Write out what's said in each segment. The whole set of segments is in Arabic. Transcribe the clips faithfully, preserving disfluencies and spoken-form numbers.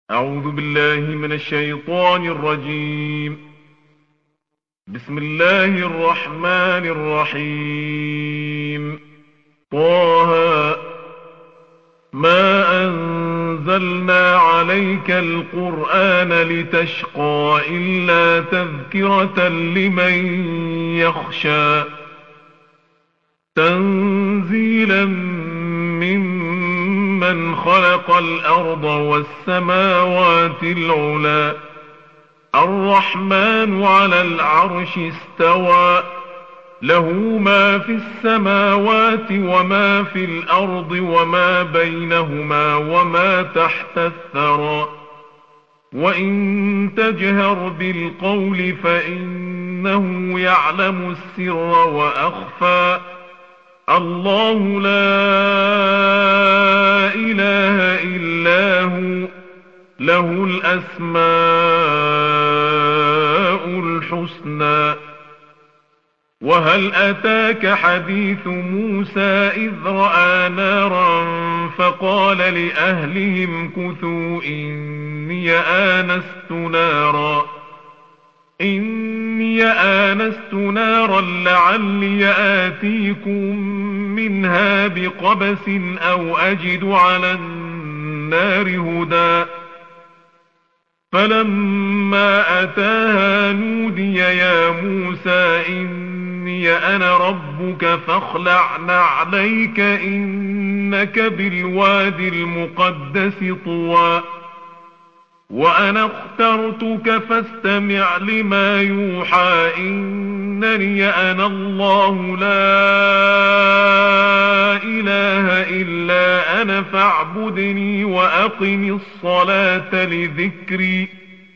أعوذ بالله من الشيطان الرجيم. بسم الله الرحمن الرحيم. طه ما أنزلنا عليك القرآن لتشقى إلا تذكرة لمن يخشى تنزيلا ممن خلق الأرض والسماوات العلى الرحمن على العرش استوى له ما في السماوات وما في الأرض وما بينهما وما تحت الثرى وإن تجهر بالقول فإنه يعلم السر وأخفى الله لا إله إلا هو له الأسماء الحسنى. وهل أتاك حديث موسى إذ رأى نارا فقال لأهلهم كثوا إني آنست نارا إني آنست نارا لعلي آتيكم منها بقبس أو أجد على النار هدى فلما أتاها نودي يا موسى إني أنا ربك فاخلع نعليك إنك بالواد المقدس طوى وأنا اخترتك فاستمع لما يوحى إنني أنا الله لا إله إلا أنا فاعبدني وأقم الصلاة لذكري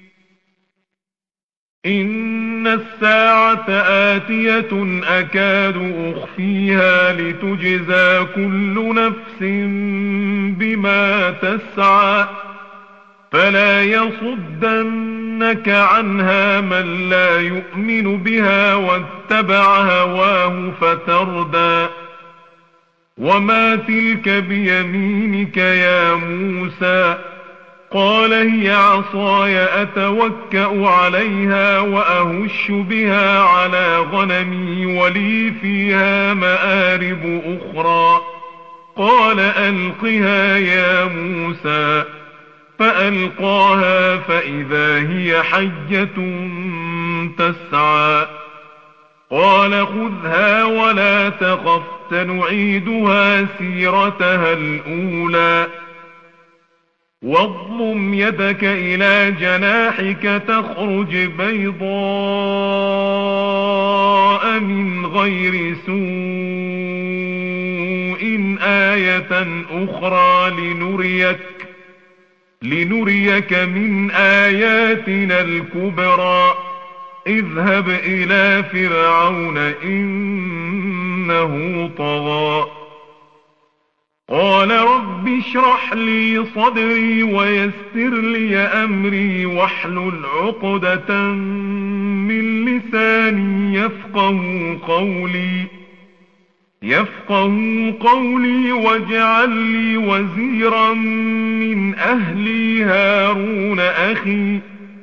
إن الساعة آتية أكاد أخفيها لتجزى كل نفس بما تسعى فلا يصدنك عنها من لا يؤمن بها واتبع هواه فتردى وما تلك بيمينك يا موسى قال هي عصاي أتوكأ عليها وأهش بها على غنمي ولي فيها مآرب أخرى قال ألقها يا موسى فألقاها فإذا هي حية تسعى قال خذها ولا تخف سنعيدها سيرتها الأولى واضمم يدك إلى جناحك تخرج بيضاء من غير سوء آية أخرى لنريك لنريك من آياتنا الكبرى اذهب إلى فرعون إنه طغى قال رب اشرح لي صدري ويسر لي أمري واحلل عقدة من لساني يفقه قولي يفقه قولي واجعل لي وزيرا من أهلي هارون أخي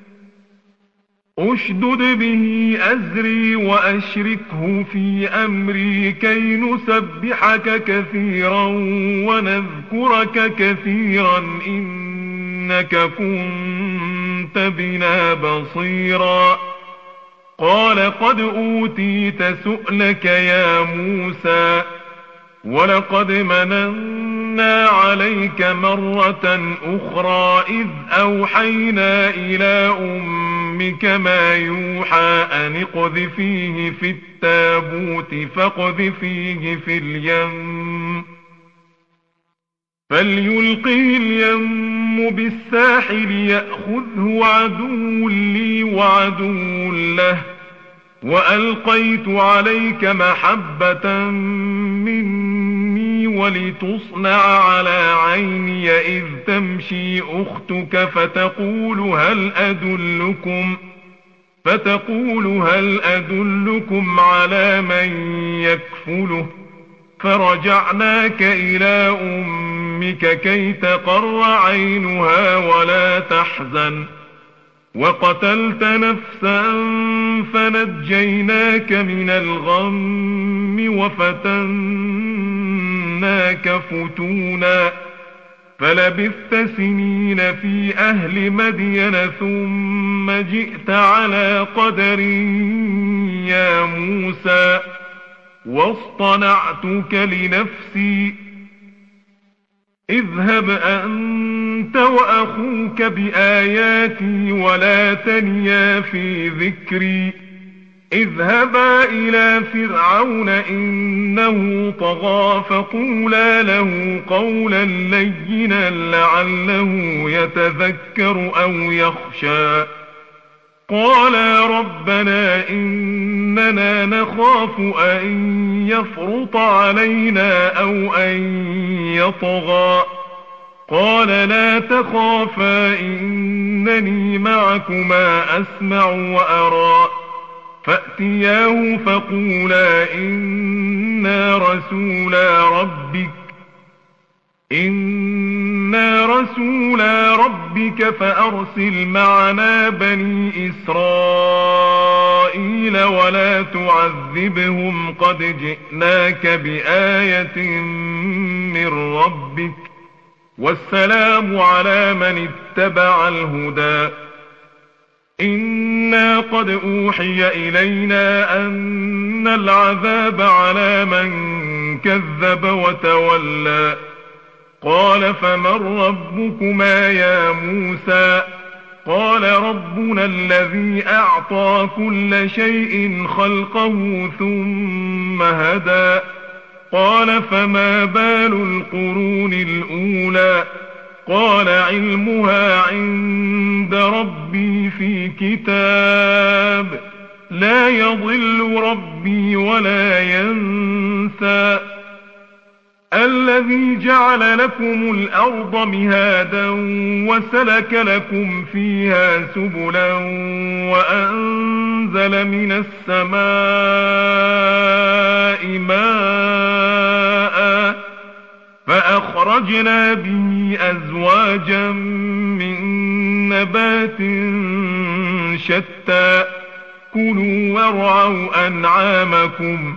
أشدد به أزري وأشركه في أمري كي نسبحك كثيرا ونذكرك كثيرا إنك كنت بنا بصيرا قال قد أوتيت سؤلك يا موسى ولقد مننا عليك مرة أخرى إذ أوحينا إلى أمك ما يوحى أن اقذفيه في التابوت فاقذفيه في اليم فليلقه اليم بالساحل يأخذه عدو لي وعدو له وألقيت عليك محبة مني ولتصنع على عيني إذ تمشي أختك فتقول هل أدلكم فتقول هل أدلكم على من يكفله فرجعناك إلى أمك أمك كي تقر عينها ولا تحزن وقتلت نفسا فنجيناك من الغم وفتناك فتونا فلبثت سنين في أهل مدين ثم جئت على قدر يا موسى واصطنعتك لنفسي اذهب أنت وأخوك بآياتي ولا تنيا في ذكري اذهبا إلى فرعون إنه طغى فقولا له قولا لينا لعله يتذكر أو يخشى قالا ربنا إننا نخاف أن يفرط علينا أو أن يطغى قال لا تخافا إنني معكما أسمع وأرى فأتياه فقولا إنا رسولا ربك إنا رسولا ربك فأرسل معنا بني إسرائيل ولا تعذبهم قد جئناك بآية من ربك والسلام على من اتبع الهدى إنا قد أوحي إلينا أن العذاب على من كذب وتولى قال فمن ربكما يا موسى قال ربنا الذي أعطى كل شيء خلقه ثم هدى قال فما بال القرون الأولى قال علمها عند ربي في كتاب لا يضل ربي ولا ينسى الذي جعل لكم الأرض مهادا وسلك لكم فيها سبلا وأنزل من السماء ماء فأخرجنا به أزواجا من نبات شتى كلوا وارعوا أنعامكم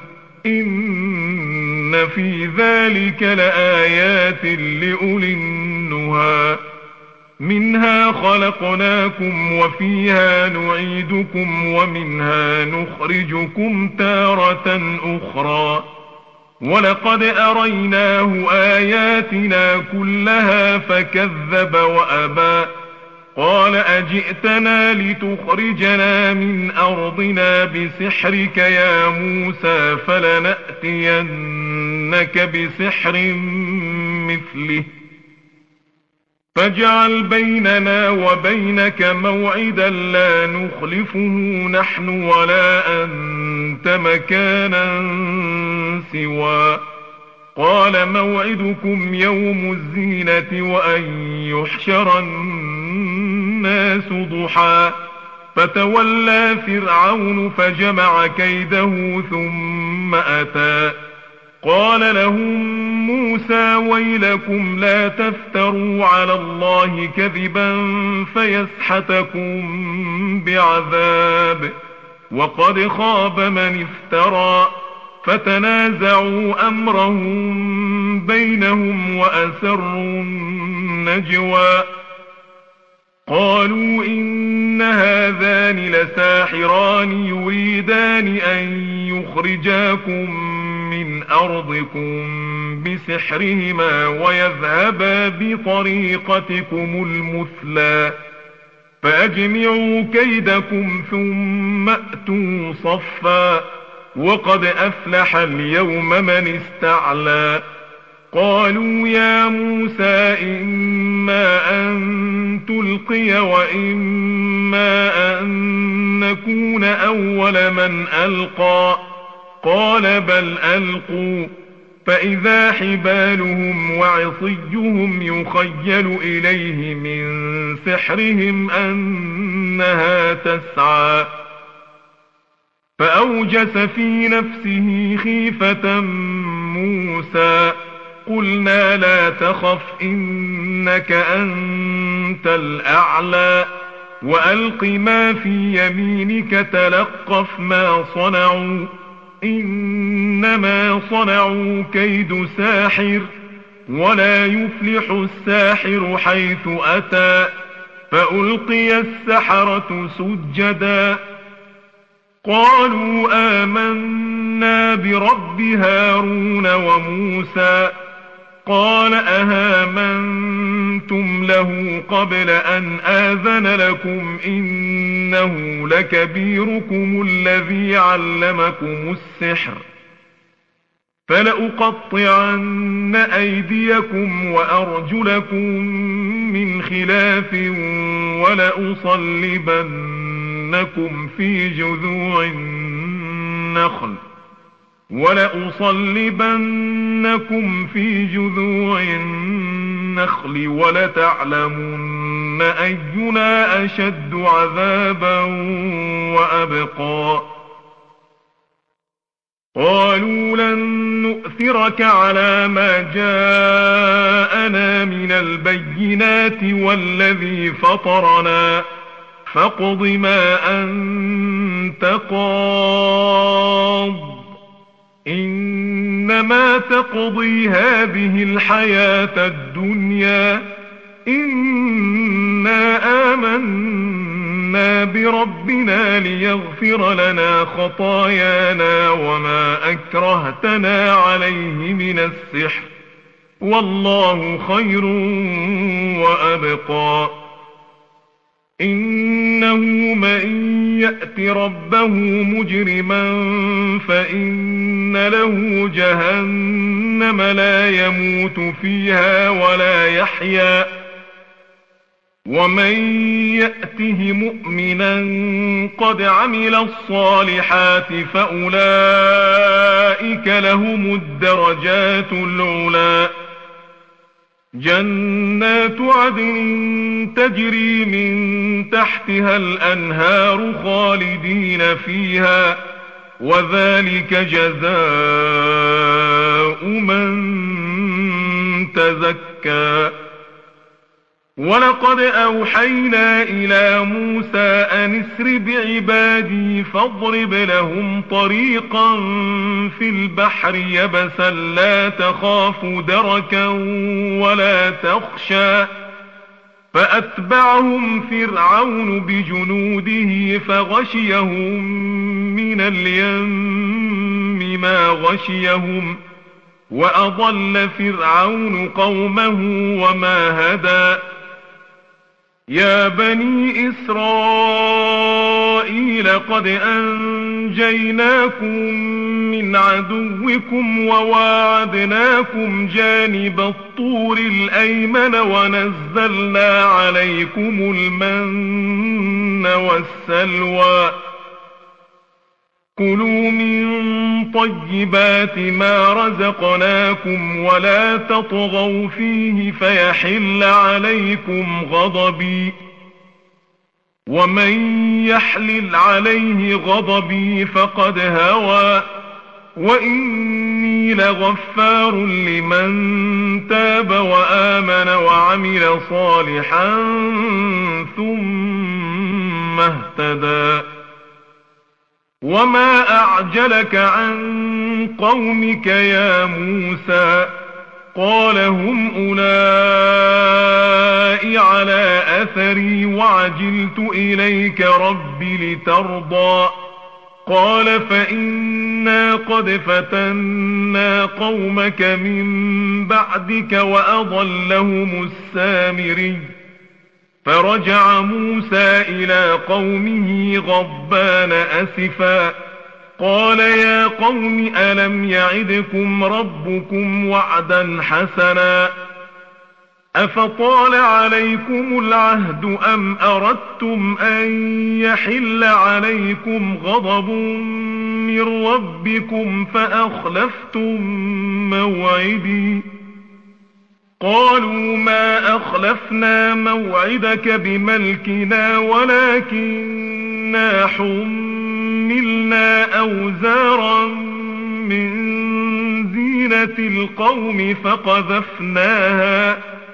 إن في ذلك لآيات لأولي النهى منها خلقناكم وفيها نعيدكم ومنها نخرجكم تارة أخرى ولقد أريناه آياتنا كلها فكذب وأبى قال أجئتنا لتخرجنا من أرضنا بسحرك يا موسى فلنأتينك بسحر مثله فاجعل بيننا وبينك موعدا لا نخلفه نحن ولا أنت مكانا سوى قال موعدكم يوم الزينة وأن يحشر الناس ضحى فتولى فرعون فجمع كيده ثم أتى قال لهم موسى ويلكم لا تفتروا على الله كذبا فيسحتكم بعذاب وقد خاب من افترى فتنازعوا أمرهم بينهم وأسروا النجوى قالوا إن هذان لساحران يريدان أن يخرجاكم من أرضكم بسحرهما ويذهبا بطريقتكم المثلى فأجمعوا كيدكم ثم أتوا صفا وقد أفلح اليوم من استعلى قالوا يا موسى إما أن تلقي وإما أن نكون أول من ألقى قال بل ألقوا فإذا حبالهم وعصيهم يخيل إليه من سحرهم أنها تسعى فأوجس في نفسه خيفة موسى قلنا لا تخف إنك أنت الأعلى وألق ما في يمينك تلقف ما صنعوا إنما صنعوا كيد ساحر ولا يفلح الساحر حيث أتى فألقي السحرة سجدا قالوا آمنا برب هارون وموسى قال أهامنتم له قبل أن آذن لكم إنه لكبيركم الذي علمكم السحر فلأقطعن أيديكم وأرجلكم من خلاف ولأصلبنكم في جذوع النخل ولأصلبنكم في جذوع النخل ولتعلمن أينا أشد عذابا وأبقى قالوا لن نؤثرك على ما جاءنا من البينات والذي فطرنا فاقض ما أنت قاض إنما تقضي هذه الحياة الدنيا إنا آمنا بربنا ليغفر لنا خطايانا وما أكرهتنا عليه من السحر والله خير وأبقى إنه من يأت ربه مجرما فإن له جهنم لا يموت فيها ولا يحيا ومن يأته مؤمنا قد عمل الصالحات فأولئك لهم الدرجات العلى جنات عدن تجري من تحتها الأنهار خالدين فيها وذلك جزاء من تزكى ولقد أوحينا إلى موسى أن اسر بعبادي فاضرب لهم طريقا في البحر يبسا لا تخاف دركا ولا تخشى فأتبعهم فرعون بجنوده فغشيهم من اليم ما غشيهم وأضل فرعون قومه وما هدى يا بني إسرائيل قد أنجيناكم من عدوكم وواعدناكم جانب الطور الأيمن ونزلنا عليكم المن والسلوى كلوا من طيبات ما رزقناكم ولا تطغوا فيه فيحل عليكم غضبي ومن يحلل عليه غضبي فقد هوى وإني لغفار لمن تاب وآمن وعمل صالحا ثم اهتدى وما أعجلك عن قومك يا موسى قال هم أولئك على أثري وعجلت إليك رب لترضى قال فإنا قد فتنا قومك من بعدك وأضلهم السامري فرجع موسى إلى قومه غضبان أسفا قال يا قوم ألم يعدكم ربكم وعدا حسنا أفطال عليكم العهد أم أردتم أن يحل عليكم غضب من ربكم فأخلفتم موعدي قالوا ما أخلفنا موعدك بملكنا ولكننا حملنا أوزارا من زينة زينة القوم فقذفناها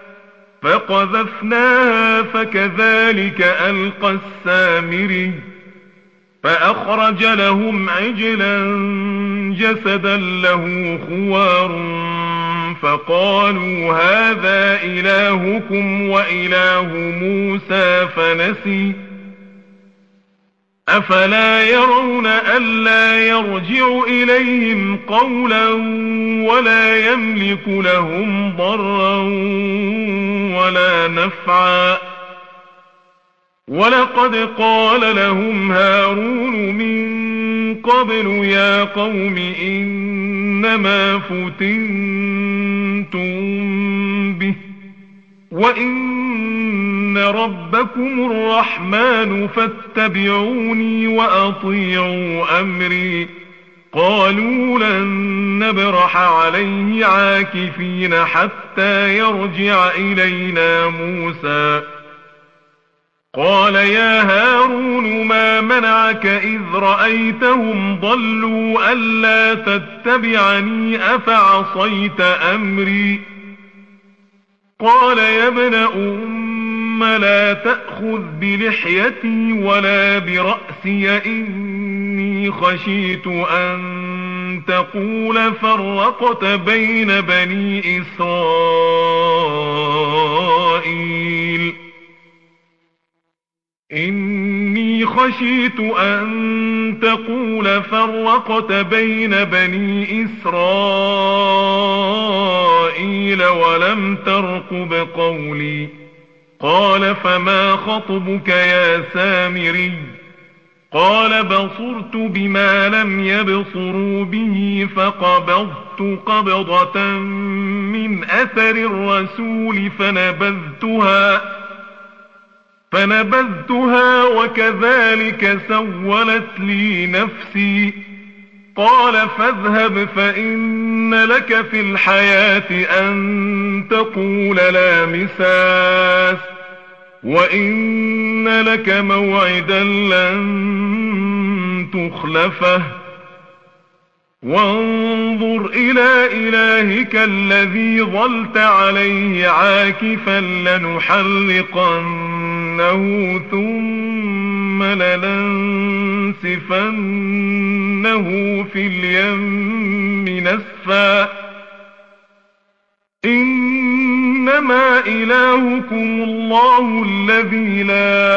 فقذفناها فكذلك ألقى السامري فأخرج لهم عجلا جسدا له خوار فقالوا هذا إلهكم وإله موسى فنسي أفلا يرون ألا يرجع إليهم قولا ولا يملك لهم ضرا ولا نفعا ولقد قال لهم هارون من قبل يا قوم إنما فتنتم به وإن ربكم الرحمن فاتبعوني وأطيعوا أمري قالوا لن نبرح عليه عاكفين حتى يرجع إلينا موسى قال يا هارون ما منعك إذ رأيتهم ضلوا ألا تتبعني أفعصيت أمري قال يا ابن أم لا تأخذ بلحيتي ولا برأسي إني خشيت أن تقول فرقت بين بني إسرائيل إني خشيت أن تقول فرقت بين بني إسرائيل ولم ترقب قولي قال فما خطبك يا سامري قال بصرت بما لم يبصروا به فقبضت قبضة من أثر الرسول فنبذتها فنبذتها وكذلك سولت لي نفسي قال فاذهب فإن لك في الحياة أن تقول لا مساس وإن لك موعدا لن تخلفه وانظر إلى إلهك الذي ظلت عليه عاكفا لنحرقنه ثم لننسفنه في اليم نسفا إنما إلهكم الله الذي لا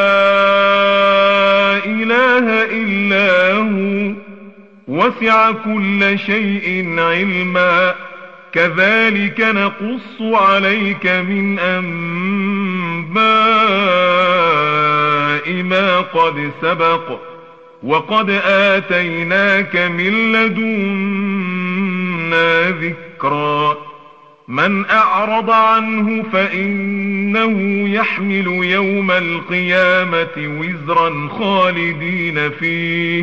إله إلا هو وسع كل شيء علما كذلك نقص عليك من أنباء ما قد سبق وقد آتيناك من لدنا ذكرا من أعرض عنه فإنه يحمل يوم القيامة وزرا خالدين فيه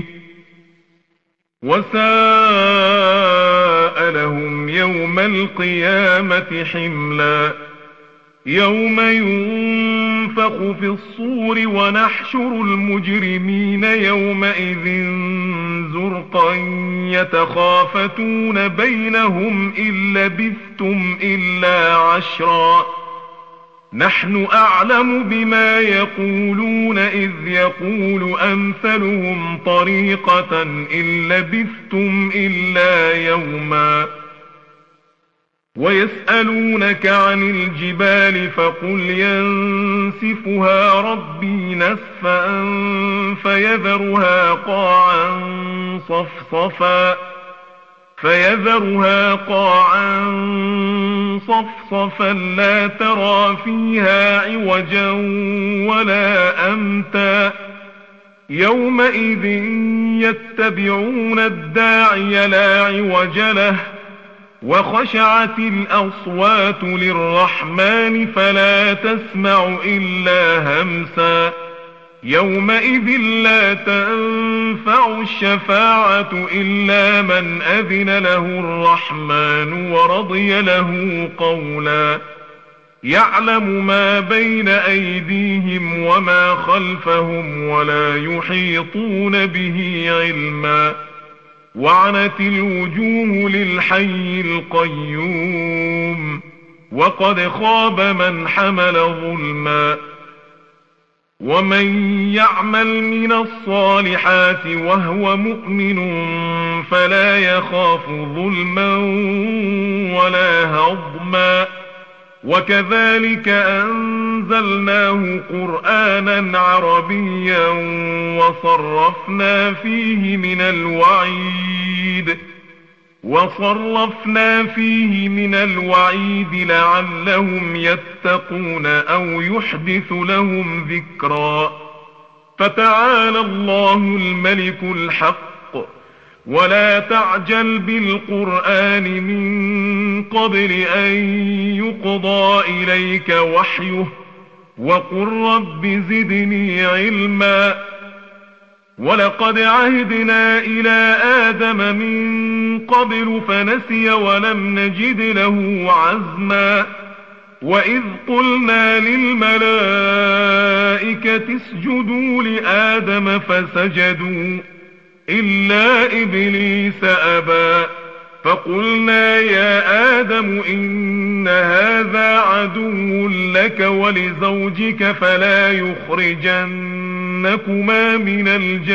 وساء لهم يوم القيامة حملا يوم ينفخ في الصور ونحشر المجرمين يومئذ زرقا يتخافتون بينهم إن لبثتم إلا عشرا نحن أعلم بما يقولون إذ يقول أمثلهم طريقة إن لبثتم إلا يوما ويسألونك عن الجبال فقل ينسفها ربي نسفا فيذرها قاعا صفصفا فيذرها قاعا صفصفا لا ترى فيها عوجا ولا أمتا يومئذ يتبعون الداعي لا عوج له وخشعت الأصوات للرحمن فلا تسمع إلا همسا يومئذ لا تنفع الشفاعة إلا من أذن له الرحمن ورضي له قولا يعلم ما بين أيديهم وما خلفهم ولا يحيطون به علما وعنت الوجوه للحي القيوم وقد خاب من حمل ظلما. ومن يعمل من الصالحات وهو مؤمن فلا يخاف ظلما ولا هضما. وكذلك أنزلناه قرآنا عربيا وصرفنا فيه من الوعيد وصرفنا فيه من الوعيد لعلهم يتقون أو يحدث لهم ذكرا. فتعالى الله الملك الحق ولا تعجل بالقرآن من قبل أن يقضى إليك وحيه وقل رب زدني علما. ولقد عهدنا إلى آدم من قبل فنسي ولم نجد له عزما. وإذ قلنا للملائكة اسجدوا لآدم فسجدوا إلا إبليس أبى. فقلنا يا آدم إن هذا عدو لك ولزوجك فلا يخرجنكما من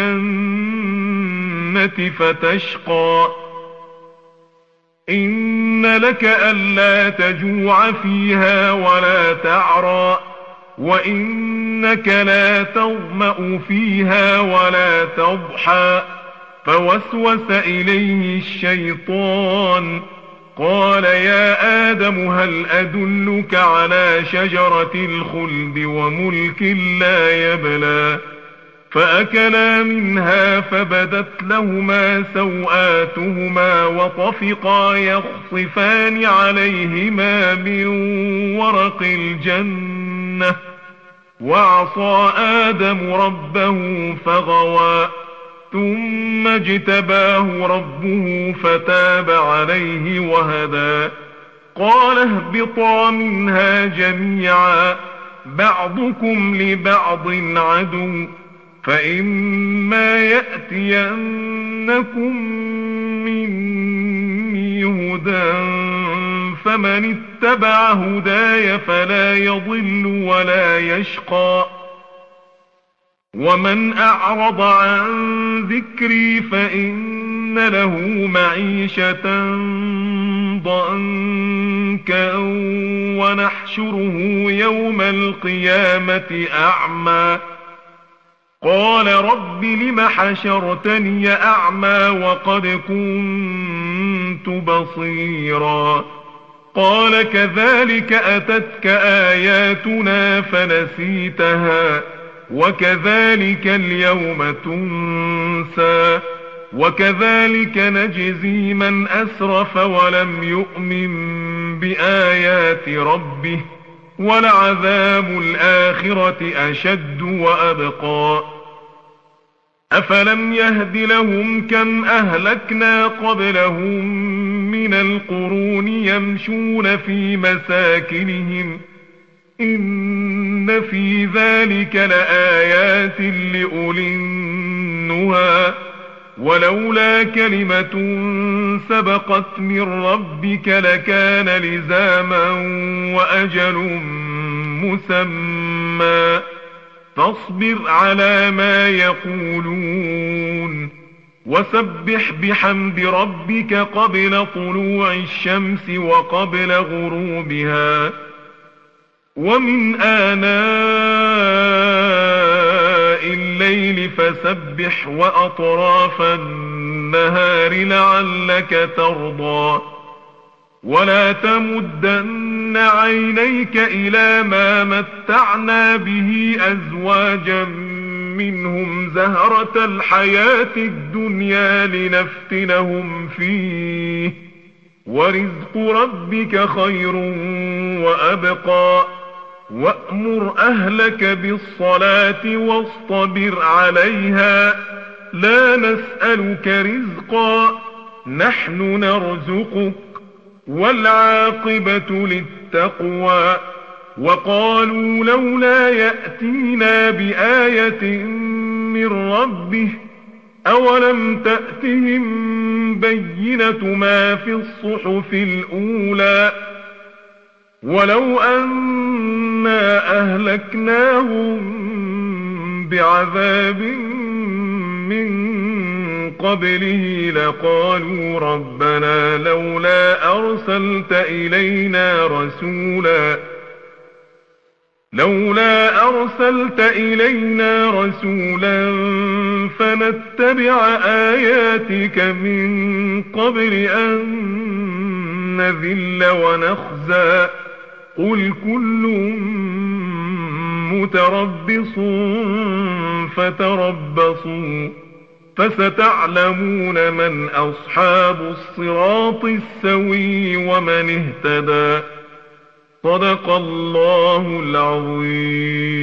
الجنة فتشقى. إن لك ألا تجوع فيها ولا تعرى وإنك لا تظمأ فيها ولا تضحى. فوسوس إليه الشيطان قال يا آدم هل أدلك على شجرة الخلد وملك لا يبلى. فأكلا منها فبدت لهما سوآتهما وطفقا يخصفان عليهما من ورق الجنة وعصى آدم ربه فغوى. ثم اجتباه ربه فتاب عليه وهدى. قال اهبطا منها جميعا بعضكم لبعض عدو فإما يأتينكم مني هدى فمن اتبع هداي فلا يضل ولا يشقى. ومن أعرض عن ذكري فإن له معيشة ضنكا ونحشره يوم القيامة أعمى. قال رب لم حشرتني أعمى وقد كنت بصيرا. قال كذلك أتتك آياتنا فنسيتها وكذلك اليوم تنسى. وكذلك نجزي من أسرف ولم يؤمن بآيات ربه ولعذاب الآخرة أشد وأبقى. أفلم يهد لهم كم أهلكنا قبلهم من القرون يمشون في مساكنهم إن في ذلك لآيات لأولي النهى. ولولا كلمة سبقت من ربك لكان لزاما وأجل مسمى. فاصبر على ما يقولون وسبح بحمد ربك قبل طلوع الشمس وقبل غروبها ومن آناء الليل فسبح وأطراف النهار لعلك ترضى. ولا تمدن عينيك إلى ما متعنا به أزواجا منهم زهرة الحياة الدنيا لنفتنهم فيه ورزق ربك خير وأبقى. وأمر أهلك بالصلاة واصطبر عليها لا نسألك رزقا نحن نرزقك والعاقبة للتقوى. وقالوا لولا يأتينا بآية من ربه أولم تأتهم بينة ما في الصحف الأولى ولو أنا أهلكناهم بعذاب من قبله لقالوا ربنا لولا أرسلت إلينا رسولا لولا أرسلت إلينا رسولا فنتبع آياتك من قبل أن نذل ونخزى قل كل متربص فتربصوا فستعلمون من أصحاب الصراط السوي ومن اهتدى صدق الله العظيم.